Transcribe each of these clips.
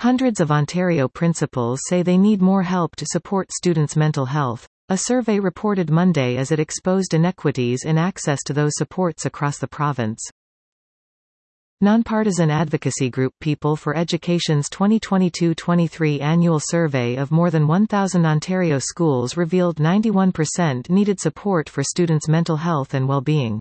Hundreds of Ontario principals say they need more help to support students' mental health. A survey reported Monday as it exposed inequities in access to those supports across the province. Nonpartisan advocacy group People for Education's 2022-23 annual survey of more than 1,000 Ontario schools revealed 91% needed support for students' mental health and well-being.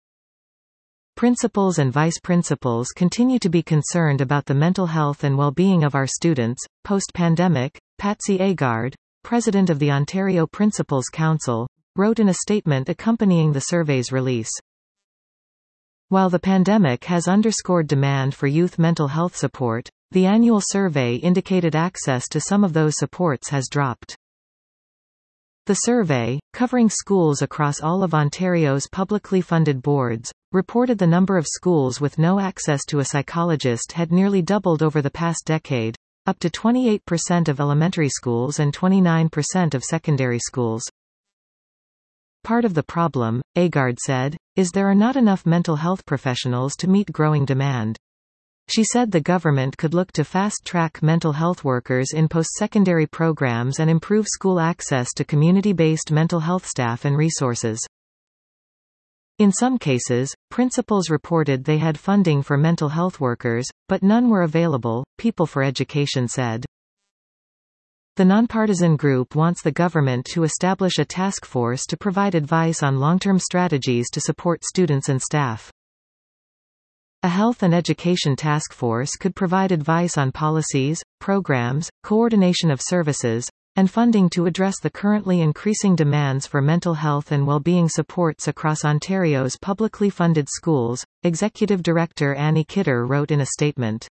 Principals and vice principals continue to be concerned about the mental health and well-being of our students. Post-pandemic, Patsy Agard, president of the Ontario Principals Council, wrote in a statement accompanying the survey's release. While the pandemic has underscored demand for youth mental health support, the annual survey indicated access to some of those supports has dropped. The survey, covering schools across all of Ontario's publicly funded boards, reported the number of schools with no access to a psychologist had nearly doubled over the past decade, up to 28% of elementary schools and 29% of secondary schools. Part of the problem, Agard said, is there are not enough mental health professionals to meet growing demand. She said the government could look to fast-track mental health workers in post-secondary programs and improve school access to community-based mental health staff and resources. In some cases, principals reported they had funding for mental health workers, but none were available, People for Education said. The nonpartisan group wants the government to establish a task force to provide advice on long-term strategies to support students and staff. A health and education task force could provide advice on policies, programs, coordination of services, and funding to address the currently increasing demands for mental health and well-being supports across Ontario's publicly funded schools, Executive Director Annie Kidder wrote in a statement.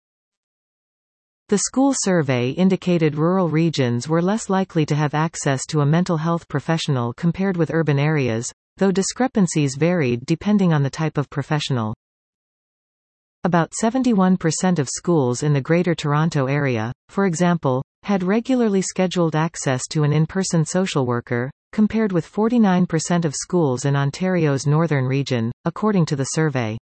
The school survey indicated rural regions were less likely to have access to a mental health professional compared with urban areas, though discrepancies varied depending on the type of professional. About 71% of schools in the Greater Toronto Area, for example, had regularly scheduled access to an in-person social worker, compared with 49% of schools in Ontario's northern region, according to the survey.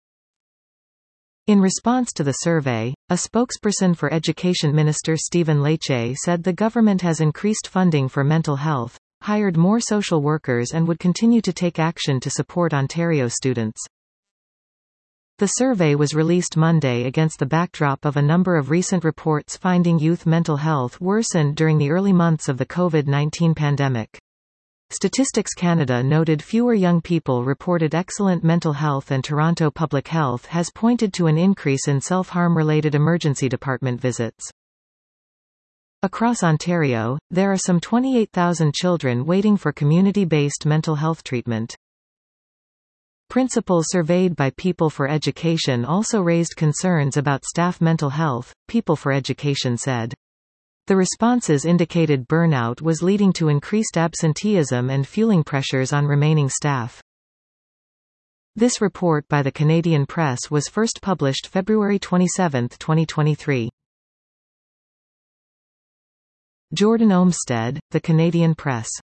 In response to the survey, a spokesperson for Education Minister Stephen Lecce said the government has increased funding for mental health, hired more social workers and would continue to take action to support Ontario students. The survey was released Monday against the backdrop of a number of recent reports finding youth mental health worsened during the early months of the COVID-19 pandemic. Statistics Canada noted fewer young people reported excellent mental health, and Toronto Public Health has pointed to an increase in self-harm-related emergency department visits. Across Ontario, there are some 28,000 children waiting for community-based mental health treatment. Principals surveyed by People for Education also raised concerns about staff mental health, People for Education said. The responses indicated burnout was leading to increased absenteeism and fueling pressures on remaining staff. This report by the Canadian Press was first published February 27, 2023. Jordan Olmsted, The Canadian Press.